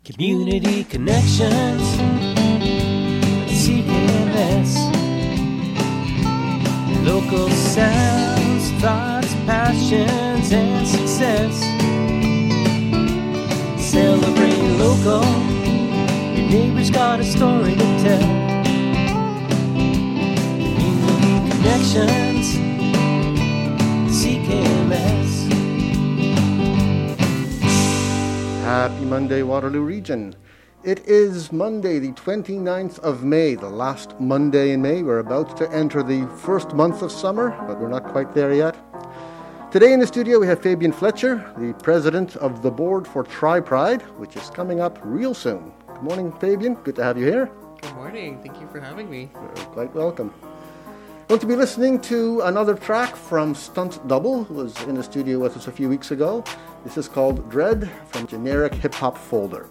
Community Connections, CKMS. Local sounds, thoughts, passions, and success. Celebrate local, your neighbor's got a story to tell. Community Connections, CKMS. Happy Monday, Waterloo Region. It is Monday, the 29th of May, the last Monday in May. We're about to enter the first month of summer, but we're not quite there yet. Today in the studio we have Fabian Fletcher, the president of the board for Tri-Pride, which is coming up real soon. Good morning, Fabian. Good to have you here. Good morning. Thank you for having me. You're quite welcome. Going to be listening to another track from Stunt Double, who was in the studio with us a few weeks ago. This is called Dread from Generic Hip Hop Folder.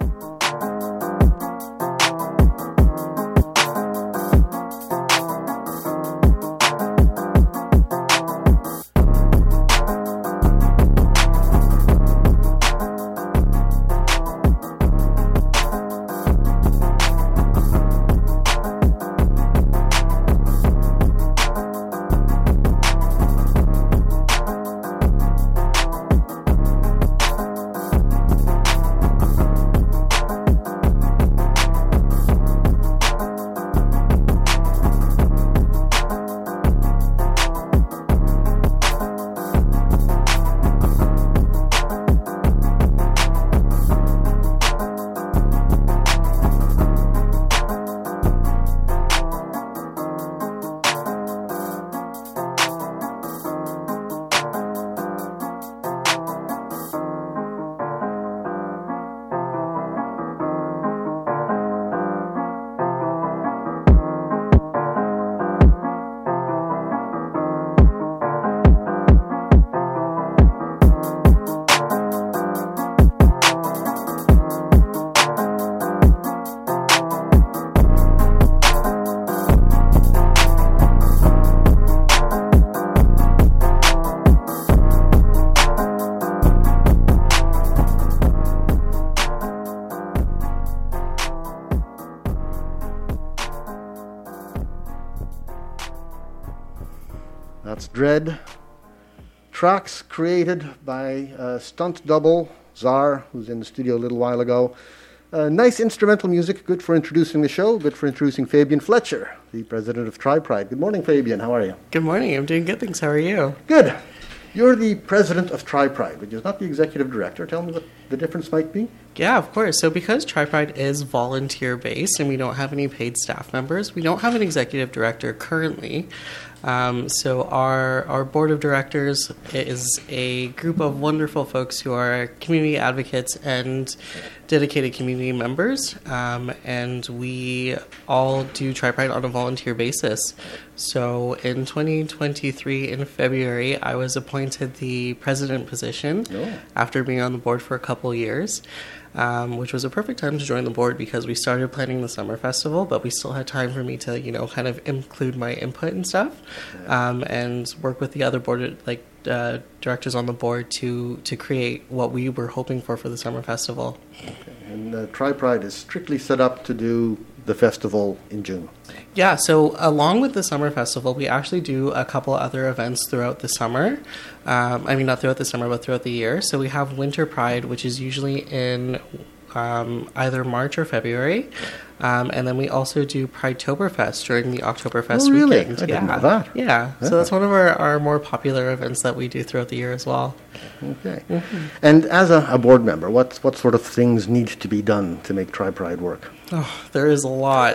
That's Dread. Tracks created by Stunt Double, Czar, who's in the studio a little while ago. Nice instrumental music, good for introducing the show, good for introducing Fabian Fletcher, the president of Tri-Pride. Good morning, Fabian. How are you? Good morning. I'm doing good, thanks. How are you? Good. You're the president of Tri-Pride, which is not the executive director. Tell me what the difference might be. Yeah, of course. So because Tri-Pride is volunteer-based and we don't have any paid staff members, we don't have an executive director currently. So our board of directors is a group of wonderful folks who are community advocates and dedicated community members, and we all do Tri-Pride on a volunteer basis. So in 2023, in February, I was appointed the president position after being on the board for a couple years. Which was a perfect time to join the board because we started planning the summer festival, but we still had time for me to, kind of include my input and stuff, and work with the other board, directors on the board to create what we were hoping for the summer festival. Okay. And Tri-Pride is strictly set up to do the festival in June. Yeah, so along with the summer festival, we actually do a couple other events throughout the summer. Not throughout the summer, but throughout the year. So we have Winter Pride, which is usually in either March or February. And then we also do Pridetoberfest during the Oktoberfest weekend. I didn't know that. Yeah, so that's one of our more popular events that we do throughout the year as well. Okay. Mm-hmm. And as a board member, what sort of things need to be done to make Tri-Pride work? Oh, there is a lot.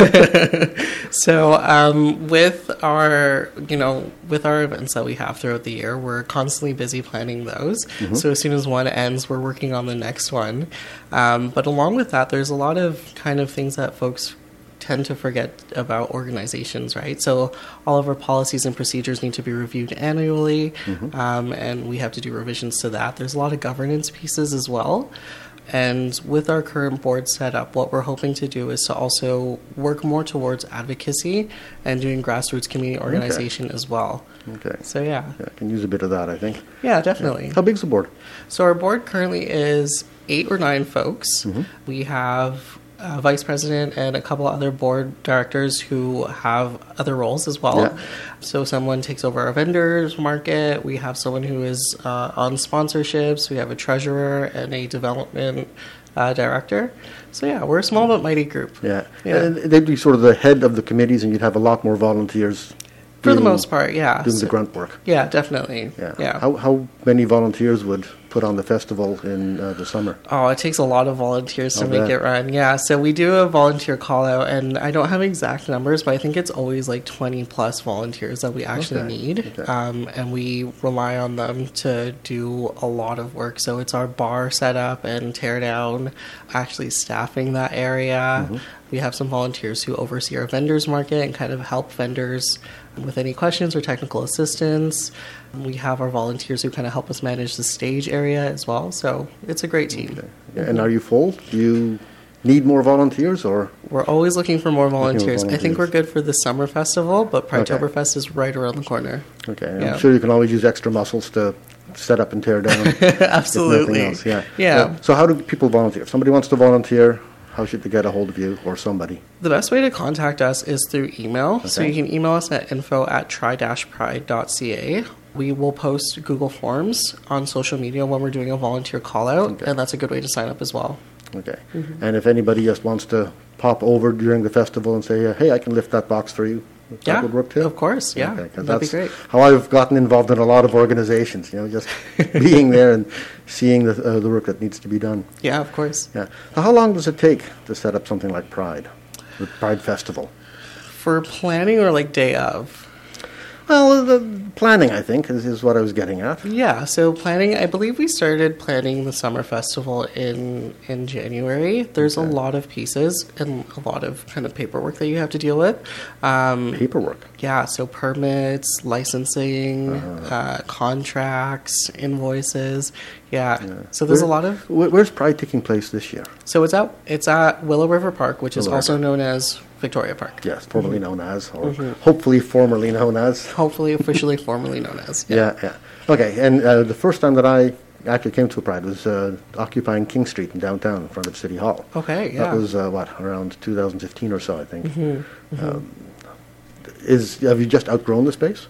So with our events that we have throughout the year, we're constantly busy planning those. Mm-hmm. So as soon as one ends, we're working on the next one. But along with that, there's a lot of kind of things that folks tend to forget about organizations, right? So all of our policies and procedures need to be reviewed annually, and we have to do revisions to that. There's a lot of governance pieces as well. And with our current board setup, what we're hoping to do is to also work more towards advocacy and doing grassroots community organization as well. Okay. So yeah. Yeah, I can use a bit of that, I think. Yeah, definitely. How big's the board? So our board currently is 8 or 9 folks. We have a vice president and a couple other board directors who have other roles as well. Yeah. So someone takes over our vendors market. We have someone who is on sponsorships. We have a treasurer and a development director. So yeah, we're a small but mighty group. Yeah. Yeah. And they'd be sort of the head of the committees, and you'd have a lot more volunteers. For the doing- most part, yeah. Doing So- the grunt work. Yeah, definitely. Yeah. Yeah. How many volunteers would put on the festival in the summer? Oh, it takes a lot of volunteers to I'll make bet. it run. Yeah, so we do a volunteer call out, and I don't have exact numbers, but I think it's always like 20 plus volunteers that we actually Okay. need. Okay. And we rely on them to do a lot of work. So it's our bar setup and tear down, actually staffing that area. We have some volunteers who oversee our vendors market and kind of help vendors with any questions or technical assistance. We have our volunteers who kind of help us manage the stage area as well. So it's a great team. Yeah, and are you full? Do you need more volunteers, or? We're always looking for more volunteers. I think volunteers. we're good for the summer festival, but Okay. Pride-Toberfest is right around the corner. Okay, Yeah. I'm sure you can always use extra muscles to set up and tear down. If nothing Absolutely. else, yeah. Yeah. So how do people volunteer? If somebody wants to volunteer, how should they get a hold of you or somebody? The best way to contact us is through email. So Okay. you can email us at info@try-pride.ca. We will post Google Forms on social media when we're doing a volunteer call out, Okay. and that's a good way to sign up as well. Okay. And if anybody just wants to pop over during the festival and say, hey, I can lift that box for you, that Yeah, would work too? of course. Yeah, Okay, 'cause that'd be that's great. how I've gotten involved in a lot of organizations, just being there and seeing the work that needs to be done. Yeah, of course. Yeah. So how long does it take to set up something like Pride, the Pride Festival? For planning or like day of? Well, the planning, I think, is what I was getting at. Yeah, so planning, I believe we started planning the summer festival in January. There's a lot of pieces and a lot of kind of paperwork that you have to deal with. Paperwork. Yeah, so permits, licensing, contracts, invoices. Yeah, so there's a lot of. Where's Pride taking place this year? So it's at Willow River Park, which is Willow also River. known as Victoria Park. Yes, formerly known as, or hopefully formerly known as. Hopefully, officially, formally known as. Yeah, yeah. Okay, and the first time that I actually came to a Pride was occupying King Street in downtown in front of City Hall. Okay, yeah. That was, around 2015 or so, I think. Have you just outgrown the space?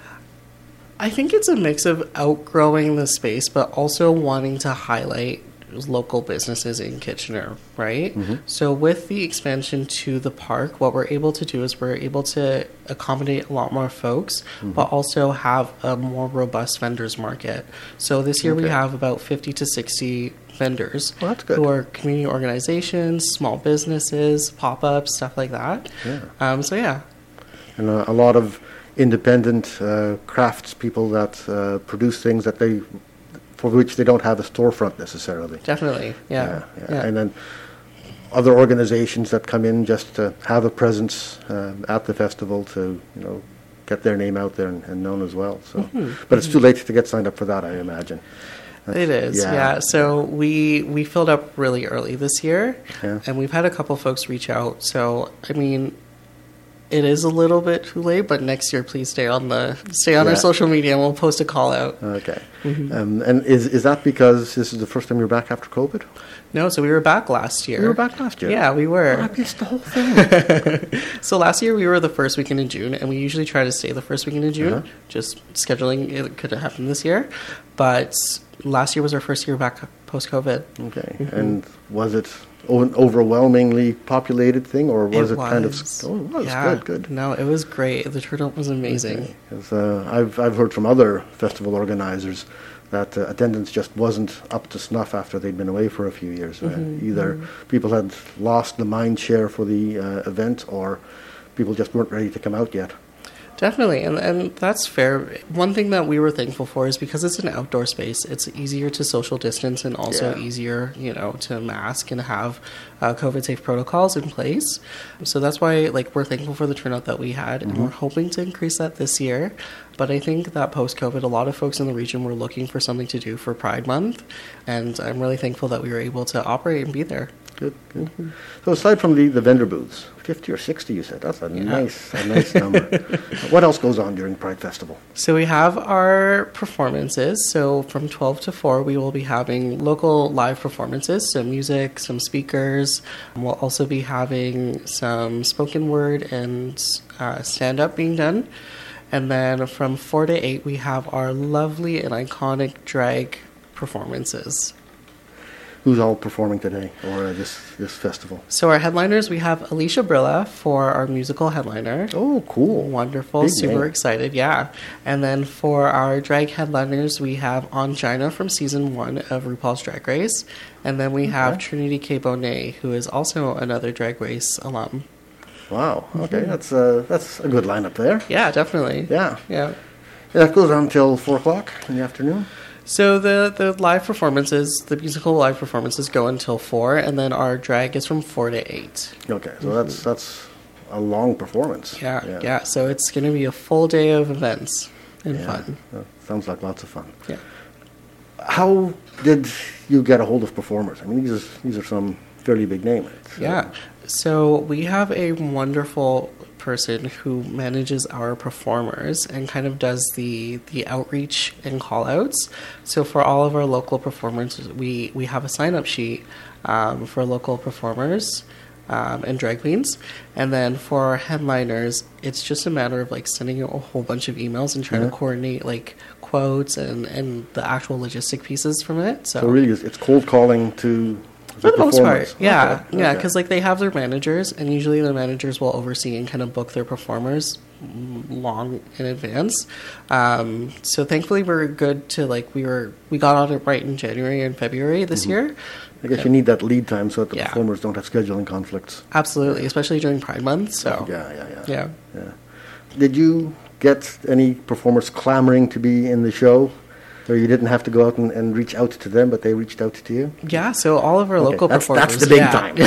I think it's a mix of outgrowing the space, but also wanting to highlight local businesses in Kitchener, right? So with the expansion to the park, what we're able to do is we're able to accommodate a lot more folks, but also have a more robust vendors market. So this year we Okay. have about 50 to 60 vendors Well, that's good. who are community organizations, small businesses, pop-ups, stuff like that. Yeah. So yeah. And a lot of independent crafts people that produce things that for which they don't have a storefront necessarily. Definitely, yeah. And then other organizations that come in just to have a presence at the festival to, get their name out there and known as well. So, but it's too late to get signed up for that, I imagine. It is, Yeah. yeah. So we filled up really early this year, Yeah. and we've had a couple folks reach out. So I mean, it is a little bit too late, but next year, please stay on our Yeah. social media, and we'll post a call out. Okay. And is that because this is the first time you're back after COVID? No, so we were back last year. You were back last year? Yeah, we were. I missed the whole thing. So last year we were the first weekend in June, and we usually try to stay the first weekend in June. Uh-huh. Just scheduling it could have happened this year, but last year was our first year back post COVID. Okay. And was it an overwhelmingly populated thing, or was it kind of? Oh, it was Yeah. good. No, it was great. The turnout was amazing. Okay. 'Cause, I've heard from other festival organizers that attendance just wasn't up to snuff after they'd been away for a few years. Either people had lost the mind share for the event, or people just weren't ready to come out yet. Definitely, and that's fair. One thing that we were thankful for is because it's an outdoor space, it's easier to social distance and also Yeah. easier, to mask and have COVID-safe protocols in place. So that's why, we're thankful for the turnout that we had, and we're hoping to increase that this year. But I think that post-COVID, a lot of folks in the region were looking for something to do for Pride Month, and I'm really thankful that we were able to operate and be there. Good, good. So aside from the vendor booths, 50 or 60 you said, that's a nice number. What else goes on during Pride Festival? So we have our performances. So from 12 to 4, we will be having local live performances, so music, some speakers. We'll also be having some spoken word and stand-up being done. And then from 4 to 8, we have our lovely and iconic drag performances. Who's all performing today or this festival? So our headliners, we have Alicia Brilla for our musical headliner. Oh, cool. Wonderful. Big Super name. excited. Yeah. And then for our drag headliners, we have Angina from season 1 of RuPaul's Drag Race. And then we have Trinity K. Bonet, who is also another Drag Race alum. Wow. Okay, that's a good lineup there. Yeah, definitely. Yeah. Yeah. That goes on until 4 o'clock in the afternoon. So the live performances, the musical live performances go until 4, and then our drag is from 4 to 8. Okay, so that's a long performance. Yeah. So it's going to be a full day of events and fun. Sounds like lots of fun. Yeah. How did you get a hold of performers? I mean, these are some fairly big names. Yeah. So we have a wonderful person who manages our performers and kind of does the outreach and call outs. So for all of our local performers, we have a sign up sheet for local performers and drag queens. And then for our headliners, it's just a matter of like sending out a whole bunch of emails and trying to coordinate like quotes and the actual logistic pieces from it. So really, it's cold calling to for the most performers. part, yeah. Okay. Yeah, because like they have their managers, and usually their managers will oversee and kind of book their performers long in advance. So thankfully we're good to like we got on it right in January and February this year. I guess you need that lead time so that the Yeah. performers don't have scheduling conflicts. Absolutely, especially during Pride Month. So Yeah. Did you get any performers clamoring to be in the show? Or you didn't have to go out and reach out to them, but they reached out to you? Yeah, so all of our local performers... That's the big time.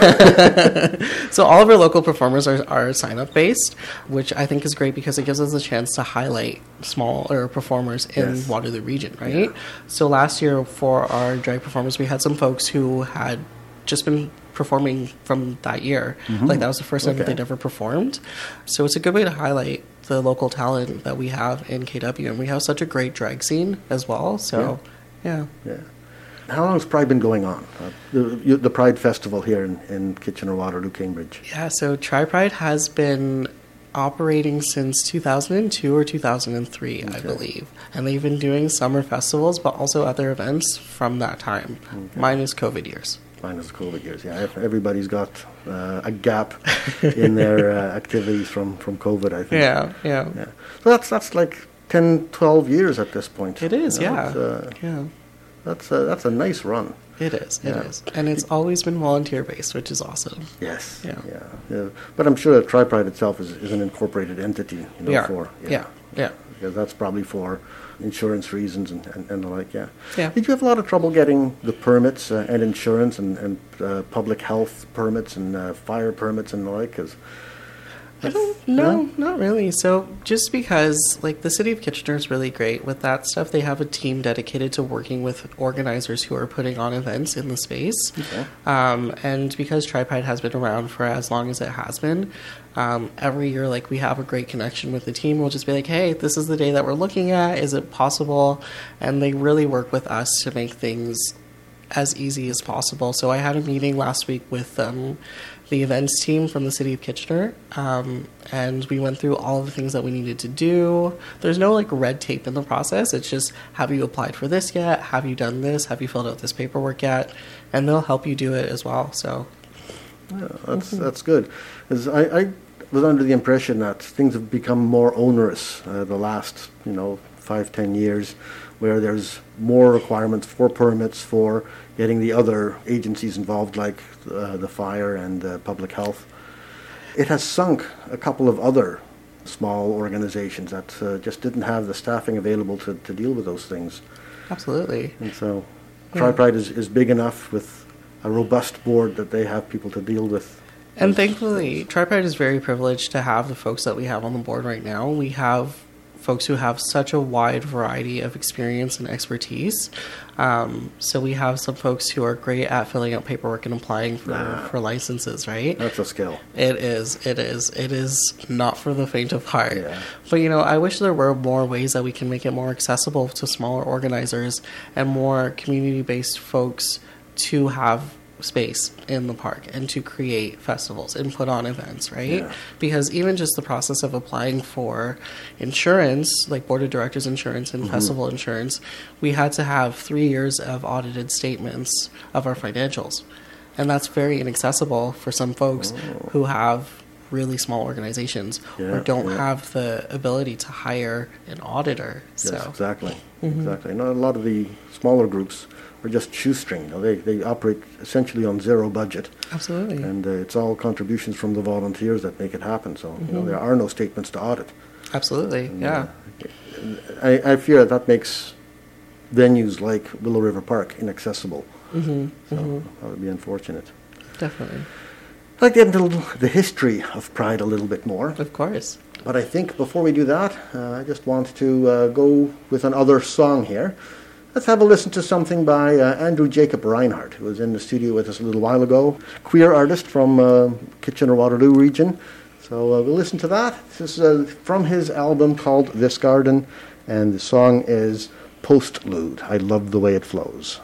So all of our local performers are sign-up based, which I think is great because it gives us a chance to highlight smaller performers in Waterloo region, right? Yeah. So last year for our drag performers, we had some folks who had just been performing from that year. Like that was the first time that they'd ever performed. So it's a good way to highlight the local talent that we have in KW, and we have such a great drag scene as well. So, yeah. How long has Pride been going on? The Pride Festival here in Kitchener, Waterloo, Cambridge. Yeah, so Tri-Pride has been operating since 2002 or 2003, I believe. And they've been doing summer festivals, but also other events from that time, minus COVID years. Minus the COVID years, yeah. Everybody's got a gap in their activities from COVID, I think. Yeah. So that's like 10, 12 years at this point. It is, That's a nice run. It is. And it's always been volunteer-based, which is awesome. Yes. Yeah. But I'm sure that Tri-Pride itself is an incorporated entity. Yeah. Because that's probably for insurance reasons and the like, yeah. Did you have a lot of trouble getting the permits and insurance and public health permits and fire permits and the like? 'Cause No, not really. So just because, like, the City of Kitchener is really great with that stuff. They have a team dedicated to working with organizers who are putting on events in the space. Okay. And because Tri-Pride has been around for as long as it has been, every year, like, we have a great connection with the team. We'll just be like, hey, this is the day that we're looking at. Is it possible? And they really work with us to make things as easy as possible. So I had a meeting last week with the events team from the City of Kitchener, and we went through all of the things that we needed to do. There's no like red tape in the process. It's just, have you applied for this yet? Have you done this? Have you filled out this paperwork yet? And they'll help you do it as well. So that's good. 'Cause I was under the impression that things have become more onerous the last 5-10 years, where there's more requirements for permits for getting the other agencies involved, like the fire and public health. It has sunk a couple of other small organizations that just didn't have the staffing available to deal with those things. Absolutely. And so Tri-Pride is big enough with a robust board that they have people to deal with. And thankfully, Tri-Pride is very privileged to have the folks that we have on the board right now. We have folks who have such a wide variety of experience and expertise. So we have some folks who are great at filling out paperwork and applying for licenses, right? That's a skill. It is not for the faint of heart. Yeah. But, I wish there were more ways that we can make it more accessible to smaller organizers and more community-based folks to have space in the park and to create festivals and put on events, right? Yeah. Because even just the process of applying for insurance, like board of directors insurance and festival insurance, we had to have 3 years of audited statements of our financials. And that's very inaccessible for some folks who have really small organizations or don't have the ability to hire an auditor. Yes, exactly. Exactly. And a lot of the smaller groups are just shoestring. They operate essentially on zero budget. Absolutely. And it's all contributions from the volunteers that make it happen. So, there are no statements to audit. Absolutely, And, yeah. I fear that makes venues like Willow River Park inaccessible. So that would be unfortunate. Definitely. I'd like to get into the history of Pride a little bit more. Of course. But I think before we do that, I just want to go with another song here. Let's have a listen to something by Andrew Jacob Reinhardt, who was in the studio with us a little while ago. Queer artist from Kitchener-Waterloo region. So we'll listen to that. This is from his album called This Garden, and the song is Postlude. I love the way it flows.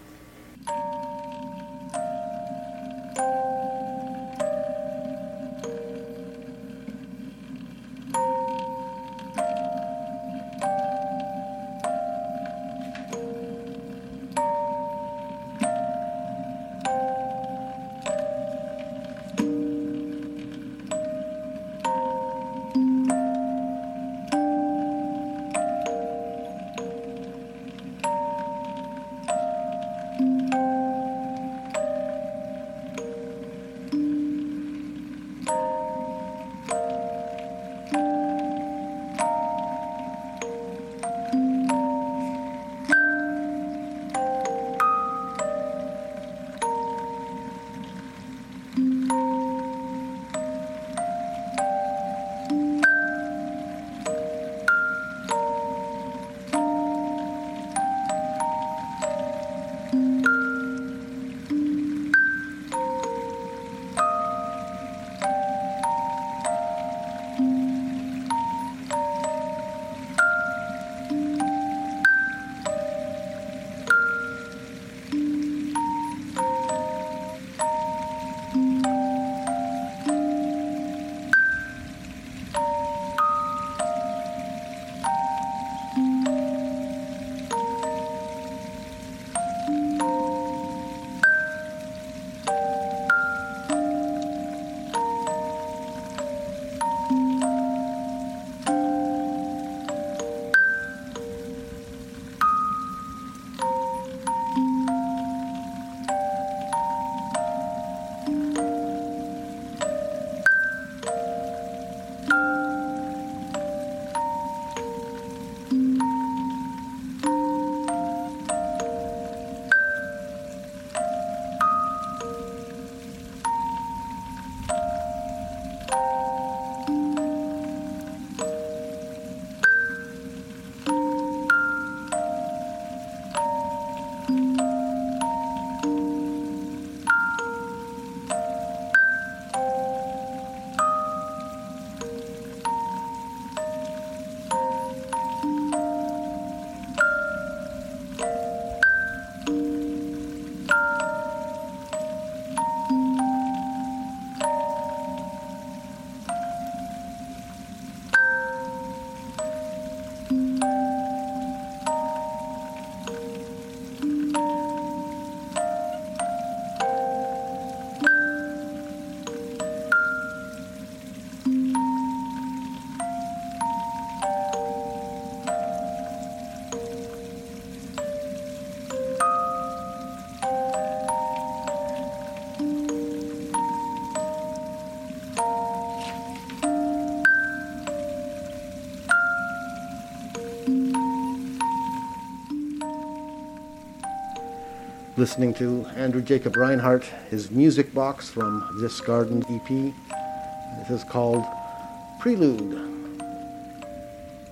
Listening to Andrew Jacob Reinhardt, his music box from This Garden EP. This is called Prelude.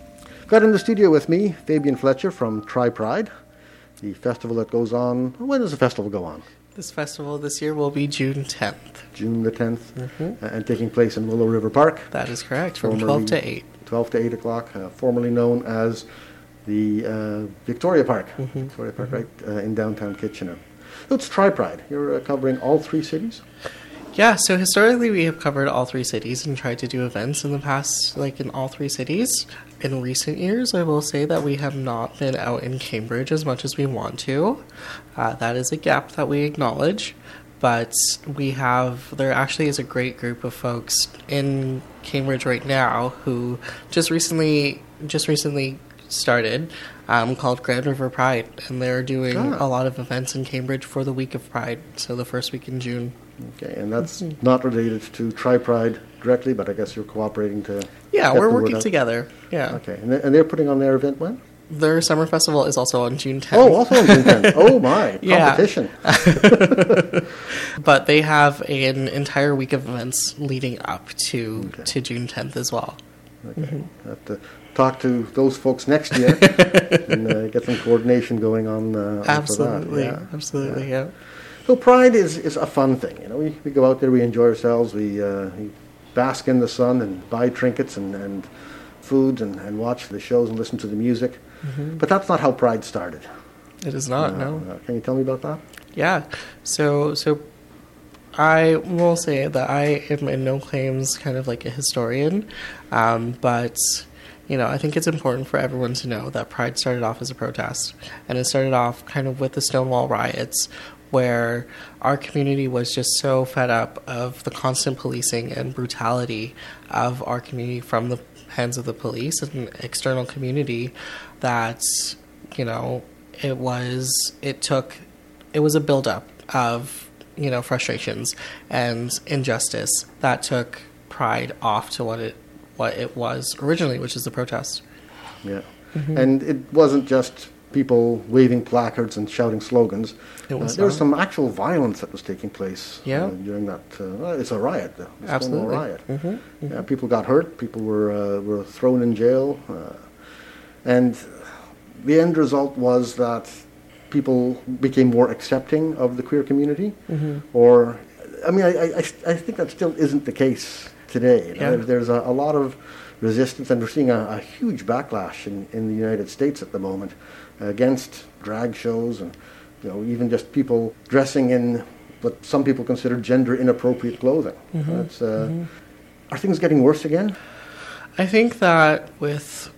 Got in the studio with me, Fabian Fletcher from Tri Pride, the festival that goes on. When does the festival go on? This festival this year will be June 10th. June the 10th, and taking place in Willow River Park. That is correct, from 12 to 8. 12 to 8 o'clock, formerly known as the Victoria Park. Victoria Park, right, in downtown Kitchener. So it's Tri Pride. You're covering all three cities? Yeah, so historically we have covered all three cities and tried to do events in the past, like in all three cities. In recent years, I will say that we have not been out in Cambridge as much as we want to. That is a gap that we acknowledge, but there actually is a great group of folks in Cambridge right now who just recently started, called Grand River Pride, and they're doing a lot of events in Cambridge for the week of Pride, so the first week in June. Okay, and that's not related to Tri Pride directly, but I guess you're cooperating to. Yeah, we're working together. Yeah. Okay, and they're putting on their event when? Their summer festival is also on June 10th. Oh, also on June 10th. Oh my, competition. But they have an entire week of events leading up to June 10th as well. Okay, have to talk to those folks next year and get some coordination going on. Absolutely, for that. absolutely, yeah. So Pride is a fun thing. You know, we go out there, we enjoy ourselves, we bask in the sun and buy trinkets and foods and watch the shows and listen to the music. But that's not how Pride started. It is not, no. Can you tell me about that? Yeah. So I will say that I am in no claims kind of like a historian, but I think it's important for everyone to know that Pride started off as a protest, and it started off kind of with the Stonewall riots, where our community was just so fed up of the constant policing and brutality of our community from the hands of the police and external community that, it was a buildup of, frustrations and injustice that took Pride off to what it was originally, which is the protest. Yeah. And it wasn't just people waving placards and shouting slogans. There was some actual violence that was taking place during that. It's a riot, the Stonewall riot. Yeah, people got hurt. People were thrown in jail, and the end result was that people became more accepting of the queer community. I think that still isn't the case today. There's a lot of resistance, and we're seeing a huge backlash in the United States at the moment against drag shows and even just people dressing in what some people consider gender inappropriate clothing. Are things getting worse again? I think that with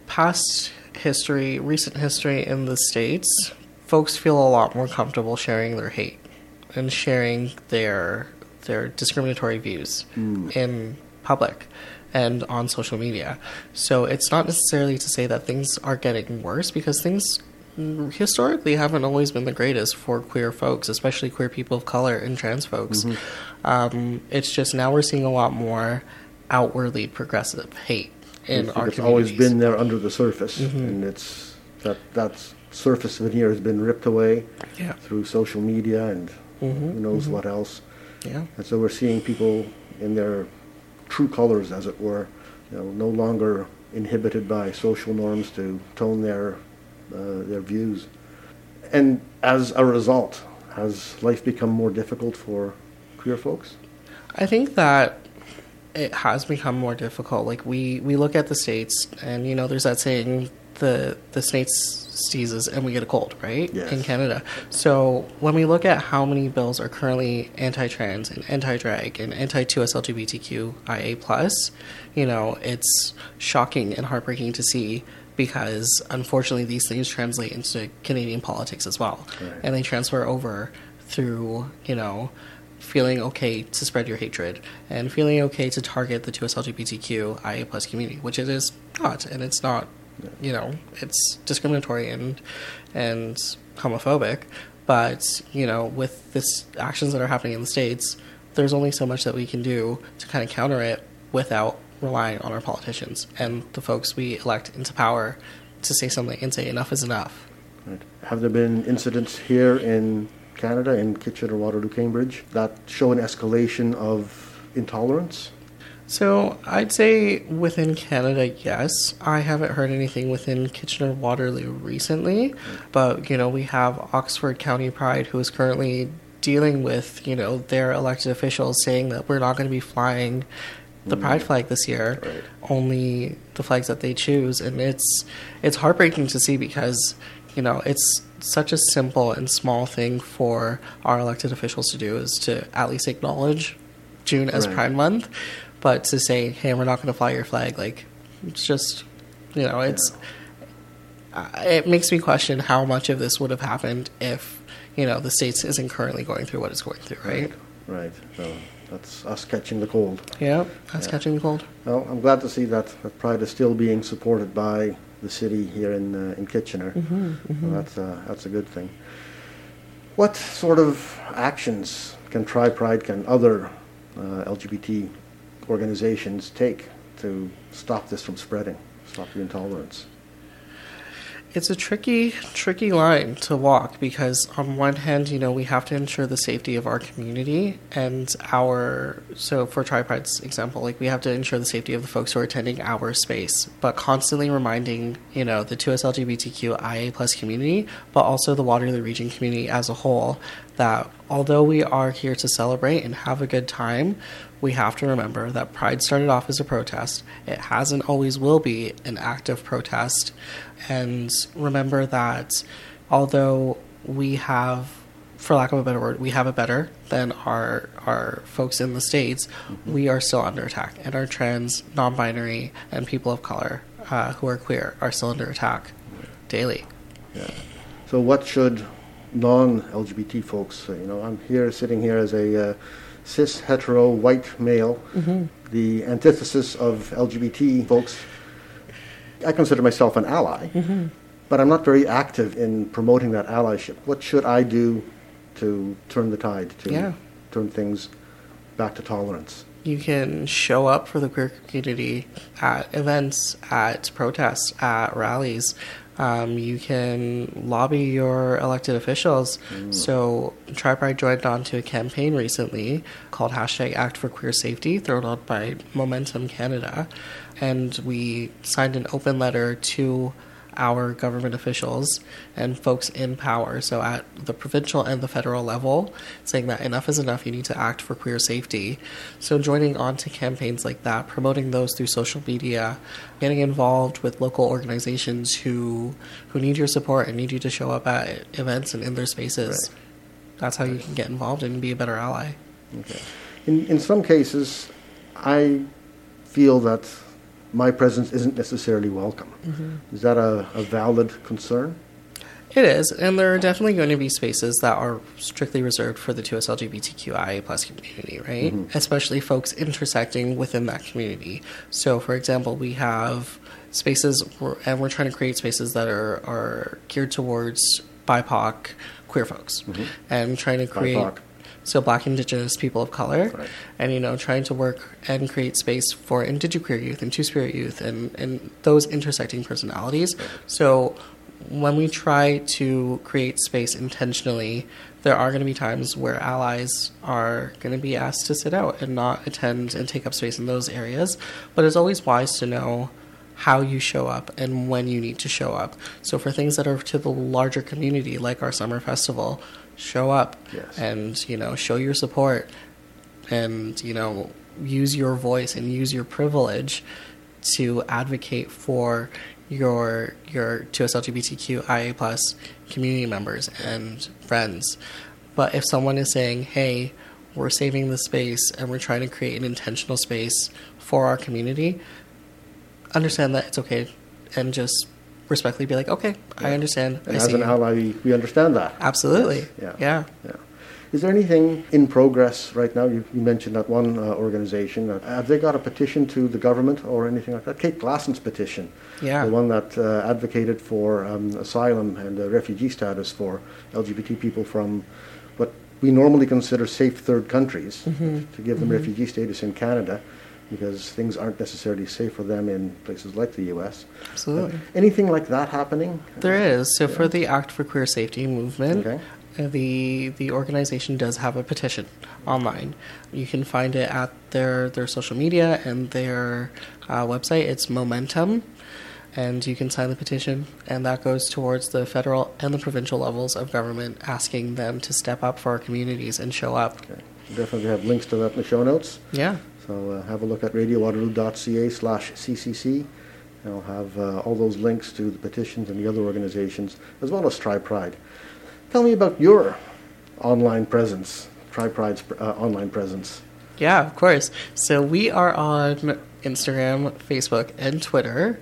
recent history in the States, folks feel a lot more comfortable sharing their hate and sharing their discriminatory views in public and on social media. So it's not necessarily to say that things are getting worse, because things historically haven't always been the greatest for queer folks, especially queer people of color and trans folks. It's just now we're seeing a lot more outwardly progressive hate in our communities. It's always been there under the surface, and it's that surface veneer has been ripped away through social media and who knows what else. Yeah. And so we're seeing people in their true colors, as it were, no longer inhibited by social norms to tone their views. And as a result, has life become more difficult for queer folks? I think that it has become more difficult. Like we look at the States, and there's that saying, the States sneezes and we get a cold, right? Yes. In Canada. So when we look at how many bills are currently anti-trans and anti-drag and anti-2S LGBTQIA+, it's shocking and heartbreaking to see, because unfortunately these things translate into Canadian politics as well. Right. And they transfer over through, feeling okay to spread your hatred and feeling okay to target the 2S LGBTQIA+ community, which it is not. And it's not, it's discriminatory and homophobic. But, with this actions that are happening in the States, there's only so much that we can do to kind of counter it without relying on our politicians and the folks we elect into power to say something and say enough is enough. Right. Have there been incidents here in Canada, in Kitchener, Waterloo, Cambridge, that show an escalation of intolerance? So I'd say within Canada, yes. I haven't heard anything within Kitchener-Waterloo recently, but, we have Oxford County Pride, who is currently dealing with, their elected officials saying that we're not going to be flying the pride flag this year, Right. only the flags that they choose. And it's heartbreaking to see because, it's such a simple and small thing for our elected officials to do, is to at least acknowledge June as Right. Pride Month. But to say, hey, we're not going to fly your flag, it's just, it makes me question how much of this would have happened if, the States isn't currently going through what it's going through, right? Right. So that's us catching the cold. Yeah, that's catching the cold. Well, I'm glad to see that Pride is still being supported by the city here in Kitchener. So that's a good thing. What sort of actions can can other LGBT organizations take to stop this from spreading, stop the intolerance? It's a tricky line to walk because on one hand, we have to ensure the safety of our community and so for Tri-Pride's example, we have to ensure the safety of the folks who are attending our space, but constantly reminding, the 2S LGBTQIA+ community, but also the Waterloo Region community as a whole, that although we are here to celebrate and have a good time, we have to remember that Pride started off as a protest. It has and always will be an act of protest. And remember that although we have, for lack of a better word, we have it better than our folks in the States, we are still under attack. And our trans, non-binary, and people of color who are queer are still under attack daily. Yeah. So what should non-LGBT folks, I'm sitting here as a cis, hetero, white male, the antithesis of LGBT folks. I consider myself an ally, but I'm not very active in promoting that allyship. What should I do to turn the tide, to turn things back to tolerance? You can show up for the queer community at events, at protests, at rallies. You can lobby your elected officials. So Tri-Pride joined on to a campaign recently called #ActForQueerSafety, thrown out by Momentum Canada. And we signed an open letter to our government officials and folks in power, so at the provincial and the federal level, saying that enough is enough, you need to act for queer safety. So joining on to campaigns like that, promoting those through social media, getting involved with local organizations who need your support and need you to show up at events and in their spaces. Right. That's how you can get involved and be a better ally. Okay. In some cases, I feel that my presence isn't necessarily welcome. Is that a valid concern? It is, and there are definitely going to be spaces that are strictly reserved for the 2S LGBTQIA+ community, right? Especially folks intersecting within that community. So, for example, we have spaces, and we're trying to create spaces that are geared towards BIPOC queer folks, and trying to create... BIPOC. So Black, Indigenous, people of color, Right. and, trying to work and create space for Indigiqueer youth and Two-Spirit youth and those intersecting personalities. Right. So when we try to create space intentionally, there are going to be times where allies are going to be asked to sit out and not attend and take up space in those areas. But it's always wise to know how you show up and when you need to show up. So for things that are to the larger community, like our summer festival, show up. Yes. And, show your support and, use your voice and use your privilege to advocate for your 2S LGBTQIA+ community members and friends. But if someone is saying, hey, we're saving the space and we're trying to create an intentional space for our community, understand that it's okay and just respectfully be like, okay, I understand. And I as see an you. ally, we understand that. Absolutely. Yes. Yeah. Is there anything in progress right now? You mentioned that one organization. Have they got a petition to the government or anything like that? Kate Glasson's petition, Yeah. the one that advocated for asylum and refugee status for LGBT people from what we normally consider safe third countries, to give them refugee status in Canada, because things aren't necessarily safe for them in places like the U.S. Absolutely. Anything like that happening? There is. So for the Act for Queer Safety movement, Okay. the organization does have a petition online. You can find it at their social media and their website. It's Momentum, and you can sign the petition, and that goes towards the federal and the provincial levels of government, asking them to step up for our communities and show up. Okay. Definitely have links to that in the show notes. Yeah. So have a look at radiowaterloo.ca/ccc. I'll have all those links to the petitions and the other organizations, as well as Tri-Pride. Tell me about your online presence, Tri-Pride's online presence. Yeah, of course. So we are on Instagram, Facebook, and Twitter.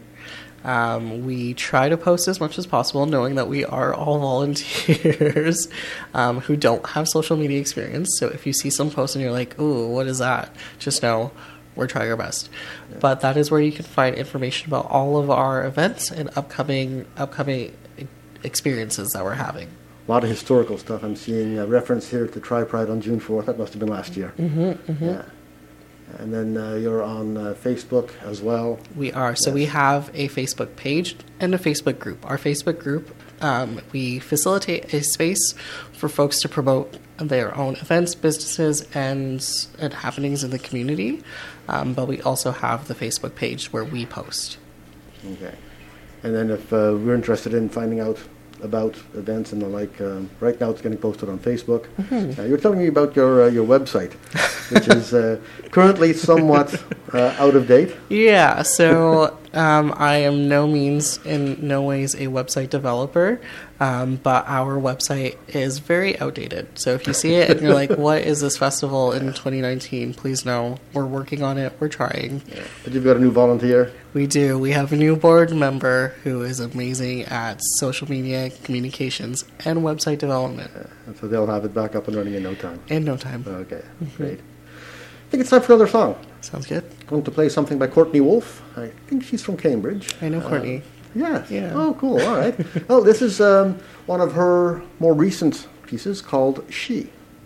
We try to post as much as possible, knowing that we are all volunteers who don't have social media experience. So if you see some post and you're like, ooh, what is that? Just know we're trying our best. Yeah. But that is where you can find information about all of our events and upcoming experiences that we're having. A lot of historical stuff. I'm seeing a reference here to Tri-Pride on June 4th. That must have been last year. Yeah. And then you're on Facebook as well. We are. So we have a Facebook page and a Facebook group. Our Facebook group, we facilitate a space for folks to promote their own events, businesses, and happenings in the community. But we also have the Facebook page where we post. Okay. And then if we're interested in finding out about events and the like, right now it's getting posted on Facebook. You're telling me about your website, which is currently somewhat out of date. Yeah, so I am in no ways a website developer, but our website is very outdated. So if you see it and you're like, what is this festival in 2019? Please know we're working on it. We're trying. Yeah. But you've got a new volunteer? We do. We have a new board member who is amazing at social media, communications, and website development. And so they'll have it back up and running in no time. In no time. Okay, great. I think it's time for another song. Sounds good. I'm going to play something by Courtney Wolfe. I think she's from Cambridge. I know Courtney. Yes. Yeah. Oh, cool. All right. Well, this is one of her more recent pieces called She.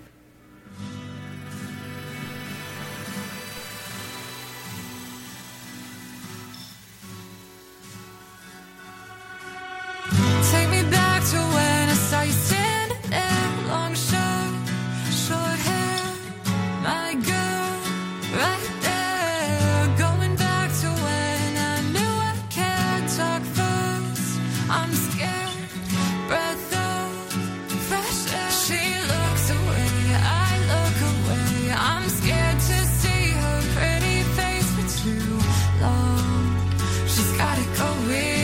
Take me back to when I saw you standing there, long short hair, my girl, right there. Going back to when I knew I can't talk first. I'm scared, breath of fresh air. She looks away, I look away. I'm scared to see her pretty face for too long. She's got it going.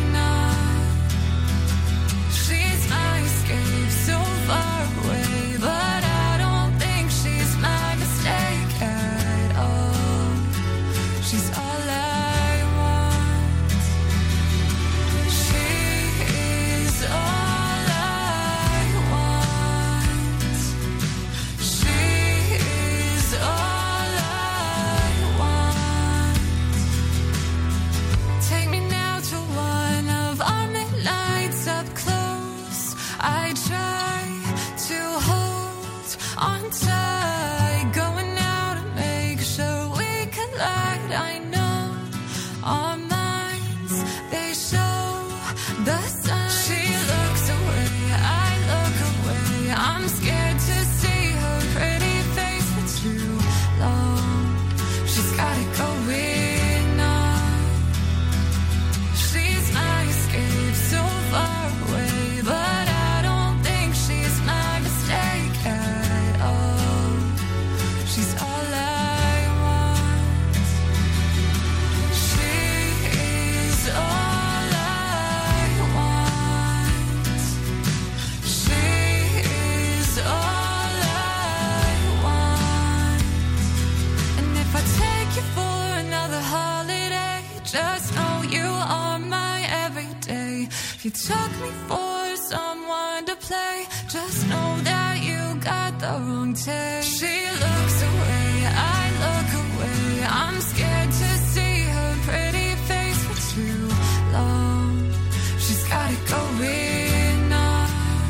If you took me for someone to play, just know that you got the wrong taste. She looks away, I look away. I'm scared to see her pretty face for too long. She's got it going on.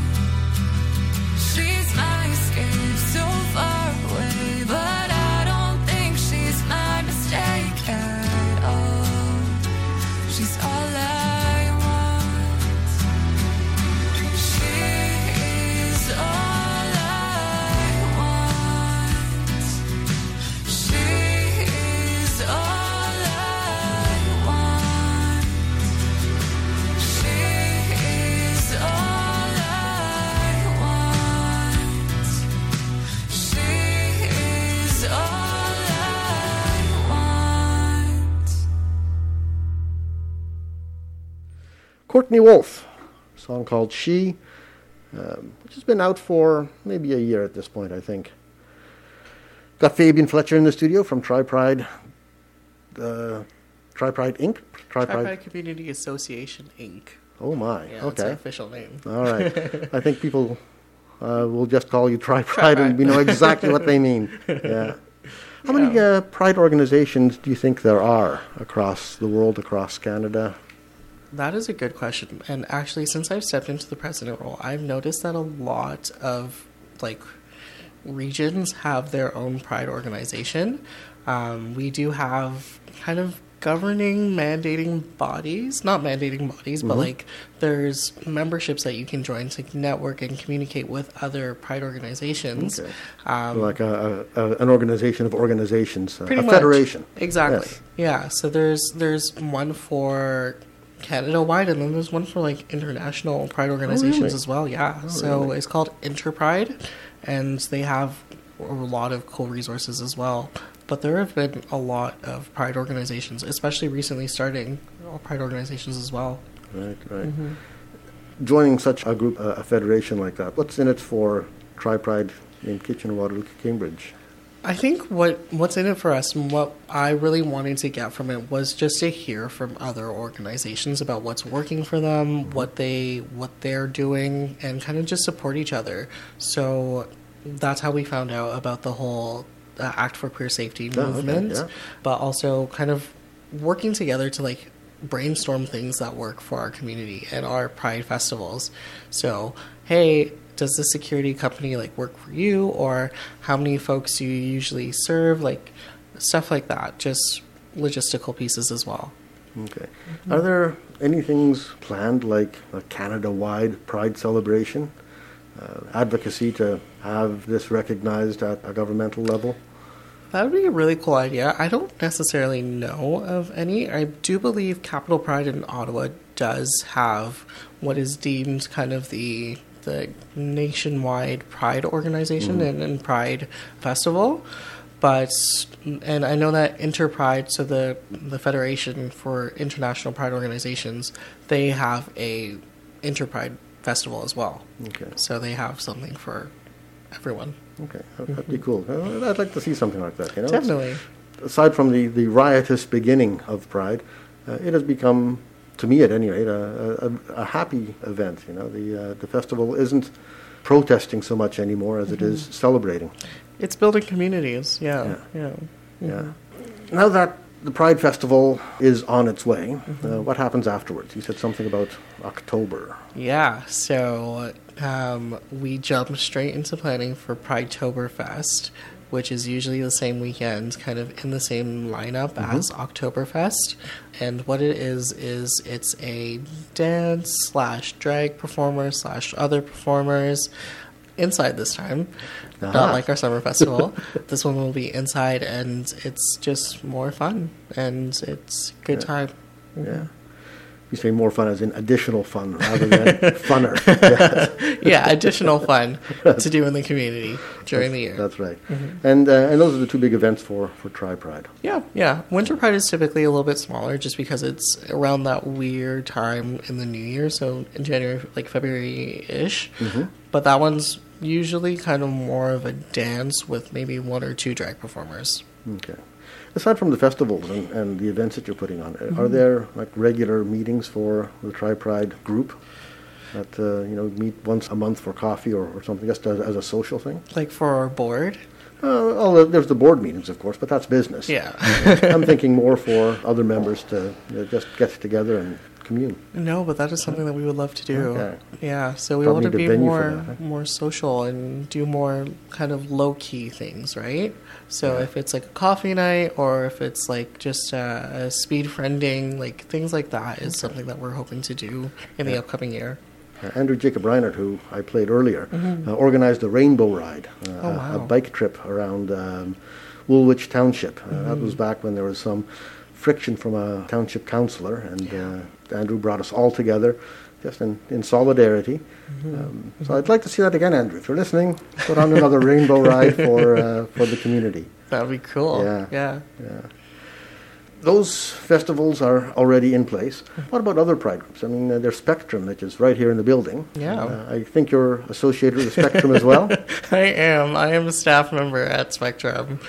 She's my escape, so far away, but I don't think she's my mistake at all. She's all I want. She is all Courtney Wolf, a song called She, which has been out for maybe a year at this point, I think. Got Fabian Fletcher in the studio from Tri-Pride, Tri-Pride Inc.? Tri-Pride Community Association, Inc. Oh my, Yeah, okay. that's our official name. All right. I think people will just call you Tri-Pride and we know exactly what they mean. Yeah. How many Pride organizations do you think there are across the world, across Canada? That is a good question. And actually, since I've stepped into the president role, I've noticed that a lot of, regions have their own Pride organization. We do have kind of governing, mandating bodies. Not mandating bodies, but, there's memberships that you can join to network and communicate with other Pride organizations. Okay. Like an organization of organizations, a Pretty much. federation. Exactly. Yes. Yeah. So there's one for Canada-wide, and then there's one for international Pride organizations really? as well. Yeah. So really? it's called Interpride, and they have a lot of cool resources as well. But there have been a lot of Pride organizations, especially recently starting Pride organizations as well. Right. Joining such a group, a federation like that, what's in it for Tri-Pride in Kitchener-Waterloo, Cambridge? I think what's in it for us and what I really wanted to get from it was just to hear from other organizations about what's working for them, what they're doing, and kind of just support each other. So that's how we found out about the whole Act for Queer Safety movement, okay, yeah. But also kind of working together to brainstorm things that work for our community and our Pride festivals. So, hey, does the security company work for you, or how many folks do you usually serve, stuff like that, just logistical pieces as well. Okay. Are there any things planned, like a Canada-wide Pride celebration? Advocacy to have this recognized at a governmental level? That would be a really cool idea. I don't necessarily know of any. I do believe Capital Pride in Ottawa does have what is deemed kind of the nationwide Pride organization and Pride festival. And I know that Interpride, so the Federation for International Pride Organizations, they have a Interpride festival as well. Okay. So they have something for everyone. Okay, that'd be cool. I'd like to see something like that. Definitely. Aside from the riotous beginning of Pride, it has become, to me at any rate, a happy event. The festival isn't protesting so much anymore as it is celebrating. It's building communities. Yeah. Now that the Pride Festival is on its way, what happens afterwards? You said something about October. Yeah, so we jump straight into planning for Pridetoberfest, which is usually the same weekend, kind of in the same lineup as Oktoberfest. And what it is it's a dance / drag performer / other performers inside this time. Not like our summer festival. This one will be inside, and it's just more fun, and it's a good time. Yeah. You say more fun as in additional fun rather than funner. Yeah, additional fun to do in the community during the year. That's right. And those are the two big events for Tri-Pride. Yeah. Winter Pride is typically a little bit smaller just because it's around that weird time in the new year, so in January, February-ish. But that one's usually kind of more of a dance with maybe one or two drag performers. Okay. Aside from the festivals and the events that you're putting on, are there regular meetings for the Tri-Pride group that meet once a month for coffee or something, just as a social thing? Like for our board? There's the board meetings, of course, but that's business. Yeah. I'm thinking more for other members to just get together and commune. No, but that is something that we would love to do. Okay. Yeah, so we Probably want to need a be venue for that, more social and do more kind of low-key things, right? So if it's a coffee night or if it's just a speed friending, things like that is something that we're hoping to do in the upcoming year. Andrew Jacob Reinert, who I played earlier, organized a rainbow ride, a bike trip around Woolwich Township. That was back when there was some friction from a township councillor, and Andrew brought us all together just in solidarity. So I'd like to see that again, Andrew. If you're listening, put on another rainbow ride for the community. That would be cool. Yeah. those festivals are already in place. What about other pride groups? I mean, there's Spectrum, which is right here in the building. Yeah. I think you're associated with Spectrum as well. I am a staff member at Spectrum.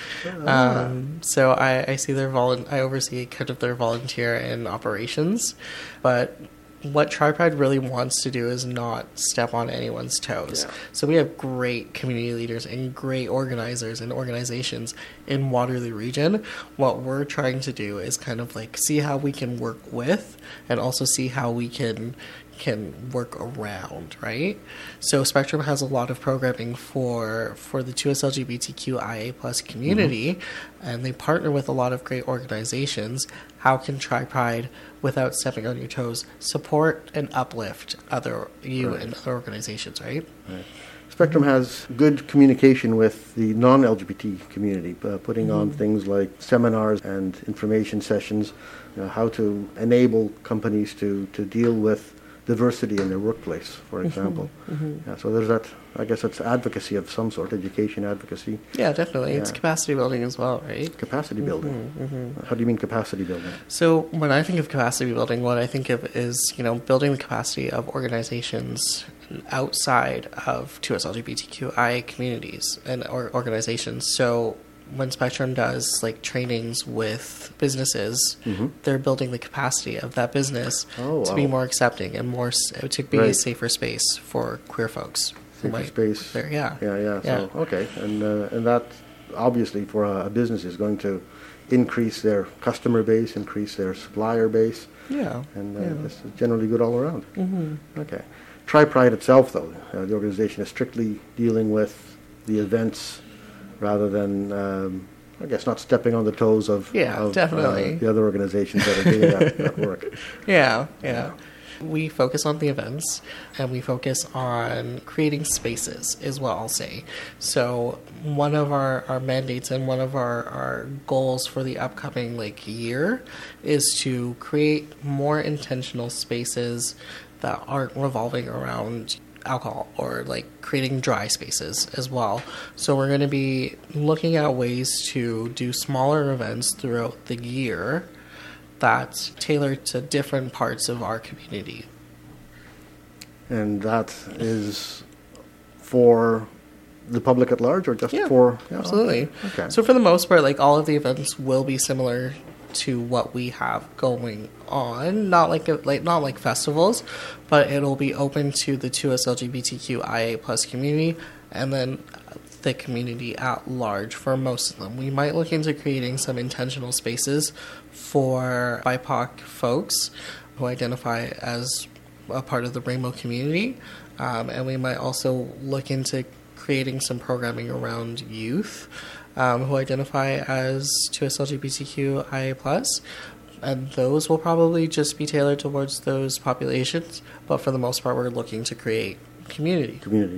So I see I oversee kind of their volunteer and operations. But what TriPride really wants to do is not step on anyone's toes. Yeah. So we have great community leaders and great organizers and organizations in Waterloo Region. What we're trying to do is kind of like see how we can work with and also see how we can work around, right? So Spectrum has a lot of programming for the 2S LGBTQIA plus community, and they partner with a lot of great organizations. How can TriPride, without stepping on your toes, support and uplift you and other organizations, right? Right. Spectrum has good communication with the non-LGBT community, putting on things like seminars and information sessions, how to enable companies to deal with diversity in their workplace, for example. Yeah, so there's that, I guess it's advocacy of some sort, education advocacy. Yeah, definitely. It's Yeah. capacity building as well, right? Capacity building. How do you mean capacity building? So when I think of capacity building, what I think of is, building the capacity of organizations outside of 2S LGBTQIA communities and organizations. So when Spectrum does like trainings with businesses, they're building the capacity of that business to be more accepting and to be a safer space for queer folks. Safer space. Yeah. So, okay. And that obviously for a business is going to increase their customer base, increase their supplier base. Yeah. And this is generally good all around. Okay. TriPride itself, though, the organization is strictly dealing with the events rather than, I guess, not stepping on the toes of definitely. The other organizations that are doing that work. Yeah. We focus on the events, and we focus on creating spaces, is what I'll say. So one of our mandates and one of our goals for the upcoming year is to create more intentional spaces that aren't revolving around alcohol or creating dry spaces as well. So we're going to be looking at ways to do smaller events throughout the year that's tailored to different parts of our community. And that is for the public at large, or just for... Yeah, absolutely. Okay. So for the most part, all of the events will be similar to what we have going on, not like festivals, but it'll be open to the 2S LGBTQIA plus community, and then the community at large for most of them. We might look into creating some intentional spaces for BIPOC folks who identify as a part of the rainbow community, and we might also look into creating some programming around youth who identify as 2S LGBTQIA+, and those will probably just be tailored towards those populations, but for the most part we're looking to create community.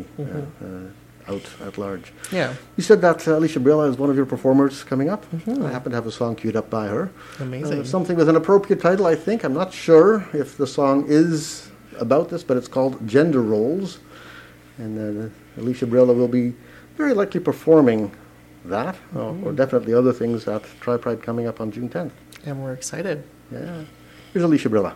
Out at large. Yeah. You said that Alicia Brilla is one of your performers coming up. I happen to have a song queued up by her. Amazing. Something with an appropriate title, I think. I'm not sure if the song is about this, but it's called Gender Roles. And Alicia Brilla will be very likely performing that, or definitely other things at TriPride coming up on June 10th. And we're excited. Yeah. Here's Alicia Brilla.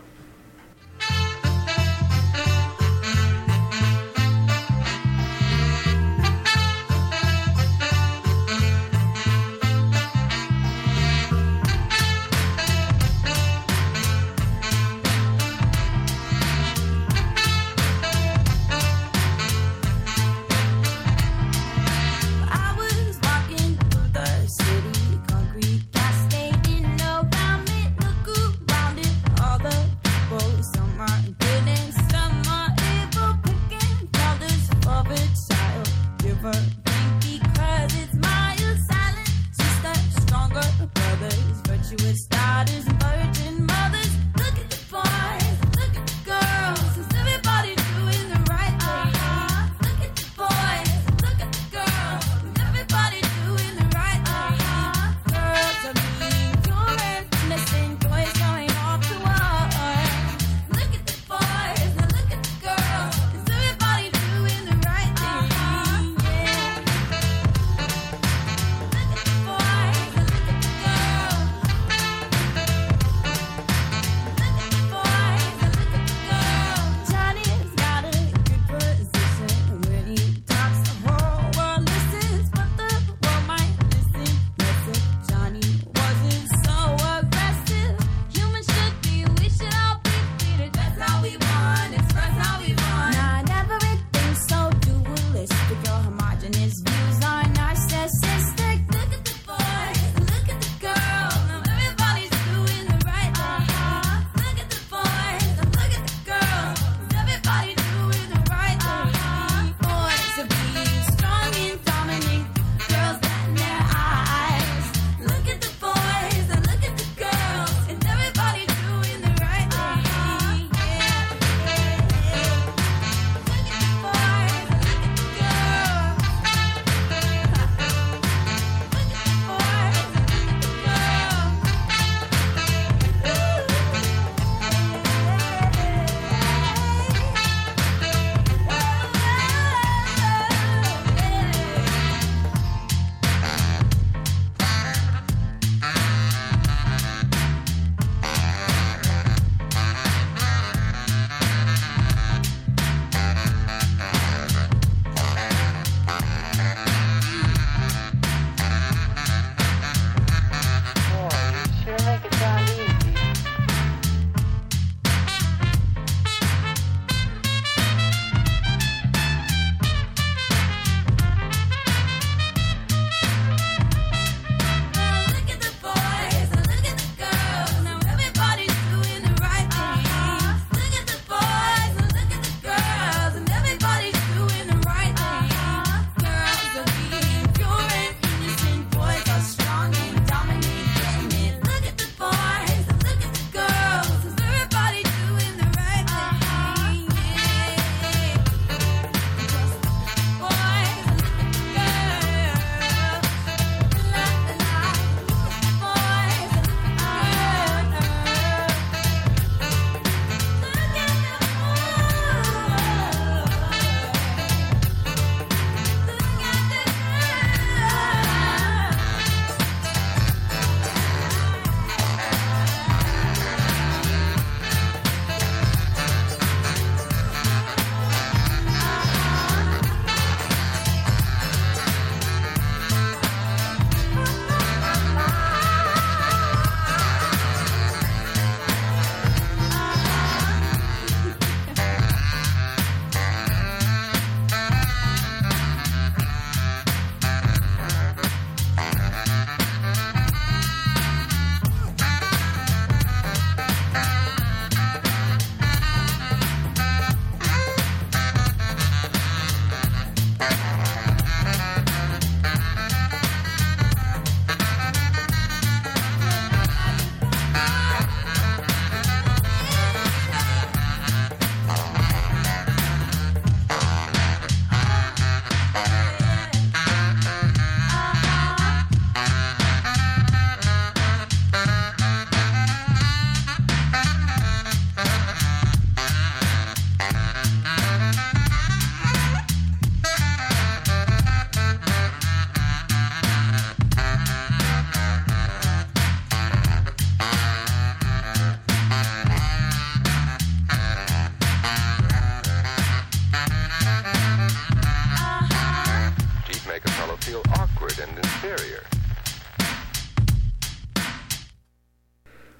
I was walking through the city, concrete cascading around me. Look around it, all the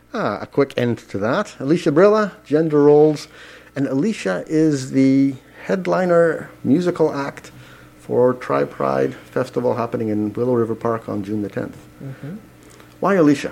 A quick end to that. Alicia Brilla, Gender Roles. And Alicia is the headliner musical act for Tri-Pride Festival happening in Willow River Park on June the 10th. Why Alicia?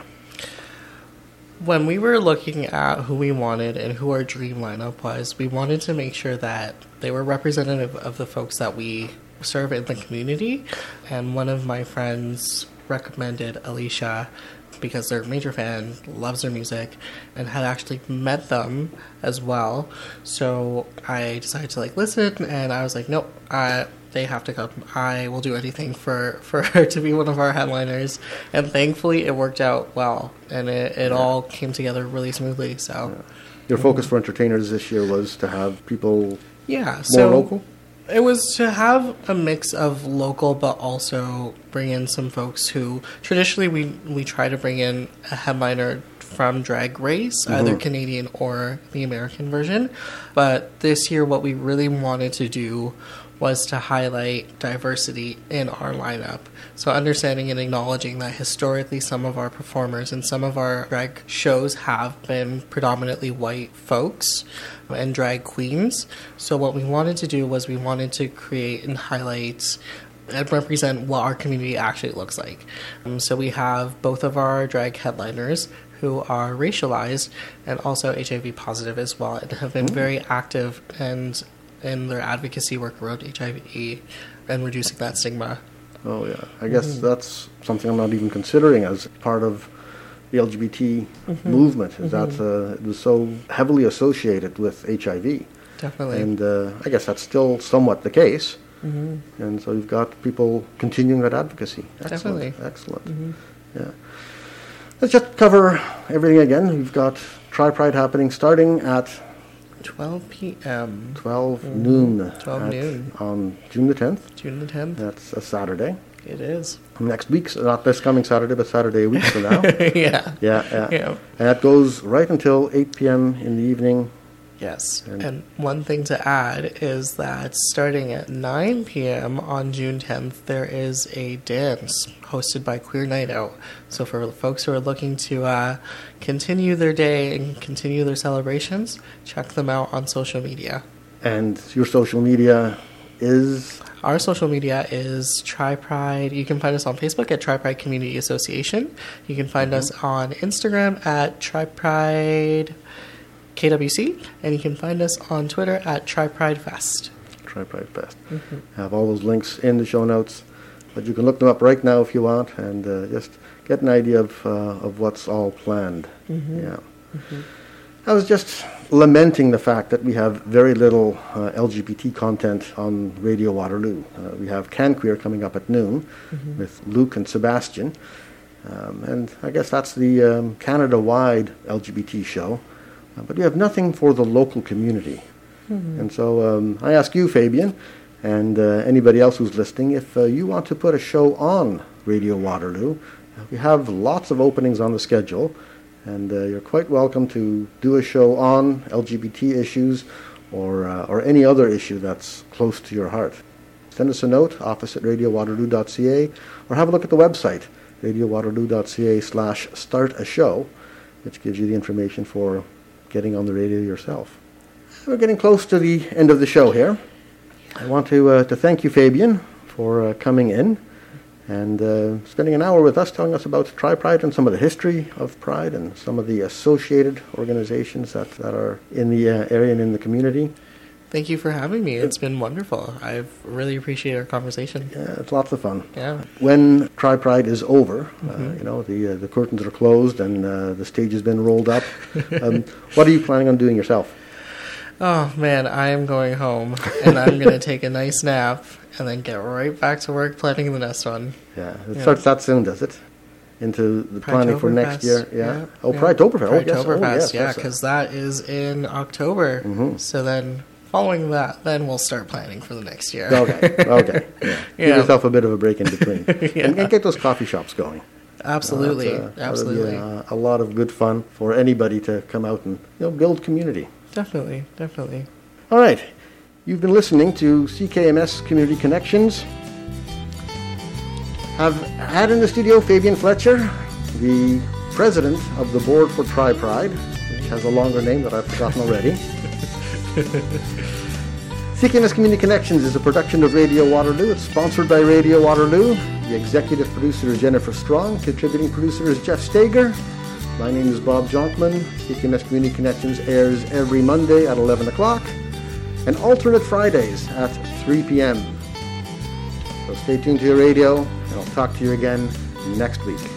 When we were looking at who we wanted and who our dream lineup was, we wanted to make sure that they were representative of the folks that we serve in the community. And one of my friends recommended Alicia because they're a major fan, loves their music, and had actually met them as well. So I decided to listen, and I was like, nope, they have to come. I will do anything for her to be one of our headliners. And thankfully it worked out well, and it all came together really smoothly. So Your focus for entertainers this year was to have people more local? It was to have a mix of local, but also bring in some folks who traditionally we try to bring in a headliner from Drag Race, either Canadian or the American version. But this year, what we really wanted to do was to highlight diversity in our lineup. So understanding and acknowledging that historically some of our performers and some of our drag shows have been predominantly white folks and drag queens. So what we wanted to do was we wanted to create and highlight and represent what our community actually looks like. So we have both of our drag headliners who are racialized and also HIV positive as well, and have been very active and in their advocacy work around HIV and reducing that stigma. Oh, yeah. I guess that's something I'm not even considering as part of the LGBT movement, is that it was so heavily associated with HIV. Definitely. And I guess that's still somewhat the case. And so you've got people continuing that advocacy. Excellent. Definitely. Excellent. Yeah. Let's just cover everything again. We've got Tri-Pride happening starting at 12 p.m. 12 noon. 12 noon. On June the 10th. June the 10th. That's a Saturday. It is. Next week's, not this coming Saturday, but Saturday a week from now. Yeah. Yeah. Yeah. And that goes right until 8 p.m. in the evening. Yes. And one thing to add is that starting at 9 p.m. on June 10th, there is a dance hosted by Queer Night Out. So for folks who are looking to continue their day and continue their celebrations, check them out on social media. And your social media is? Our social media is Tri-Pride. You can find us on Facebook at Tri-Pride Community Association. You can find us on Instagram at Tri-Pride KWC, and you can find us on Twitter at Tri-Pride Fest. Tri-Pride Fest. Have all those links in the show notes, but you can look them up right now if you want, and just get an idea of what's all planned. Yeah. I was just lamenting the fact that we have very little LGBT content on Radio Waterloo. We have Can Queer coming up at noon with Luke and Sebastian, and I guess that's the Canada-wide LGBT show. But we have nothing for the local community. And so I ask you, Fabian, and anybody else who's listening, if you want to put a show on Radio Waterloo, we have lots of openings on the schedule, and you're quite welcome to do a show on LGBT issues or any other issue that's close to your heart. Send us a note, office@radiowaterloo.ca, or have a look at the website, radiowaterloo.ca/startashow, which gives you the information for getting on the radio yourself. We're getting close to the end of the show here. I want to thank you, Fabian, for coming in and spending an hour with us telling us about Tri-Pride and some of the history of Pride and some of the associated organizations that are in the area and in the community. Thank you for having me. It's been wonderful. I've really appreciated our conversation. Yeah, it's lots of fun. Yeah. When Tri-Pride is over, the curtains are closed and the stage has been rolled up, what are you planning on doing yourself? Oh, man, I am going home, and I'm going to take a nice nap and then get right back to work planning the next one. Yeah, it starts that soon, does it? Into the planning for next year? Yeah. Oh, Pride-Toberfest. Pride-Toberfest, yeah, because that is in October. So then following that, then we'll start planning for the next year. Okay. Yeah. Give yourself a bit of a break in between. And get those coffee shops going. Absolutely. Absolutely. A lot of good fun for anybody to come out and build community. Definitely. All right. You've been listening to CKMS Community Connections. I've had in the studio Fabian Fletcher, the president of the board for TriPride, which has a longer name that I've forgotten already. CKMS Community Connections is a production of Radio Waterloo. It's sponsored by Radio Waterloo. The executive producer is Jennifer Strong. Contributing producer is Jeff Stager. My name is Bob Jonkman. CKMS Community Connections airs every Monday at 11 o'clock and alternate Fridays at 3 p.m. So stay tuned to your radio, and I'll talk to you again next week.